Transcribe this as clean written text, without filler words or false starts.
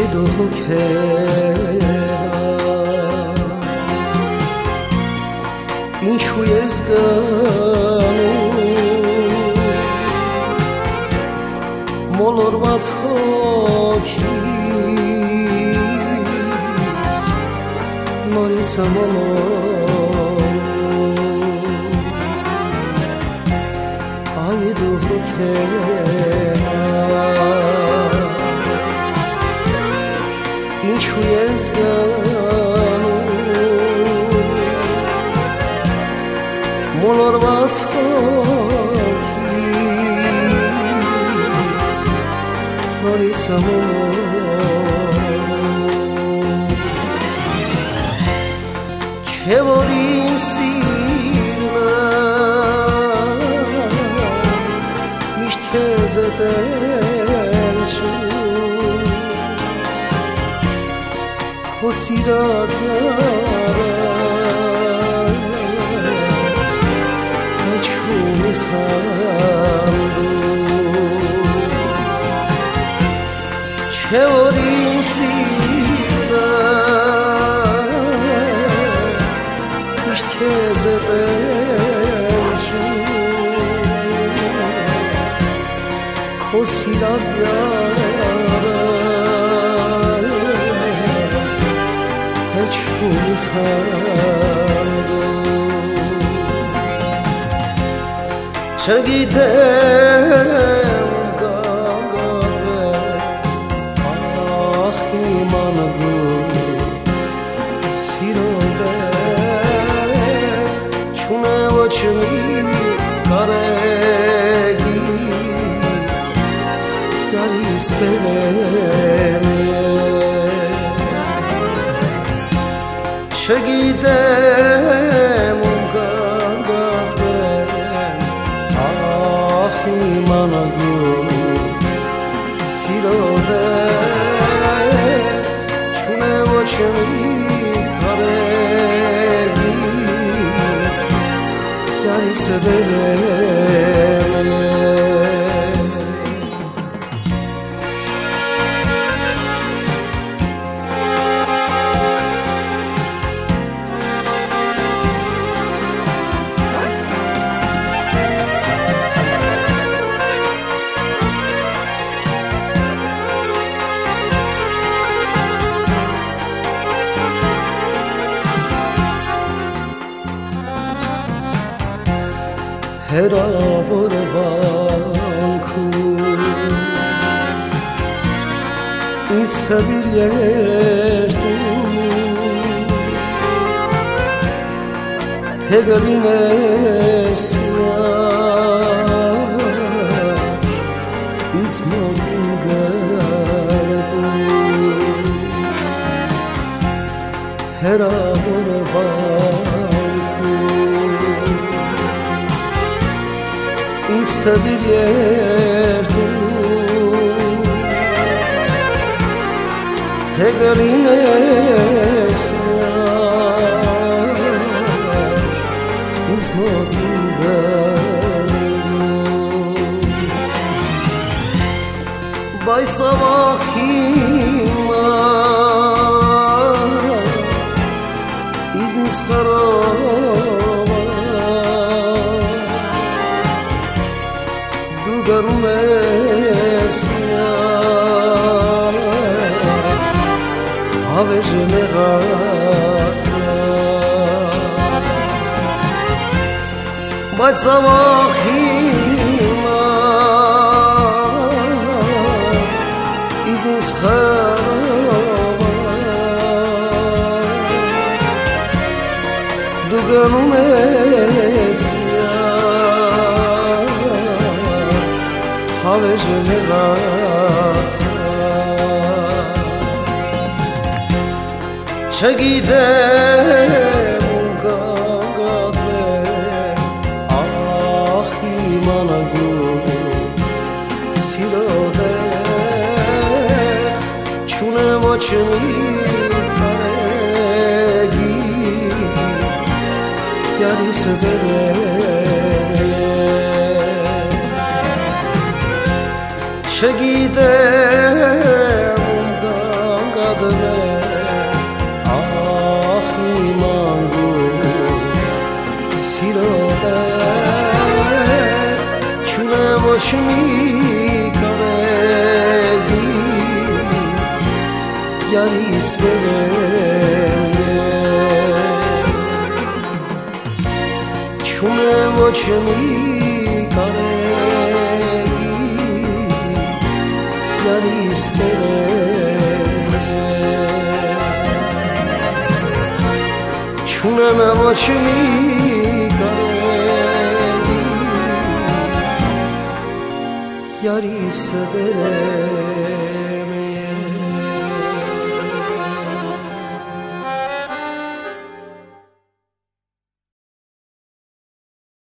ինչու ես գանում մոլորված հոգի նորից այ դու ինչու ես գանում մոլորված հոգի նորից չէ որ իմ սիրտը միշտ քեզ է տենչում քո սիրած Չէ որ իմ սիրտը միշտ քեզ է տենչում քո սիրած հեչում չգիտեմ Չմի կարեգից գալիս բերեմ չգիտեմ ում կանգատվեմ ախ իմանագում սիրով չունեմ ոչ մի կարեգից գալիս բերեմ հեռավորվանքում ինձ թվիր երդում հեգրինես ինձ մոտին գարդում ինձ թվիր երդում հեգրինես ինձ մոտին գարդում բայց ավաղ հիմա ինձ խարով գարում ես հավեժը մեղացա բայց ավաղ հիմա ինձ խարով դու գարում ես հավեժը մեղացա չգիտեմ ում կանգատվեմ ախ իմանագում սիրոտ է չունեմ ոչ մի կարեգից գալիս բերեմ չգիտեմ ում ոչմի կարելից յարիս բերել չունեմ ոչմի կարելից յարիս բերել չունեմ ոչմի կարելից յարիս բերել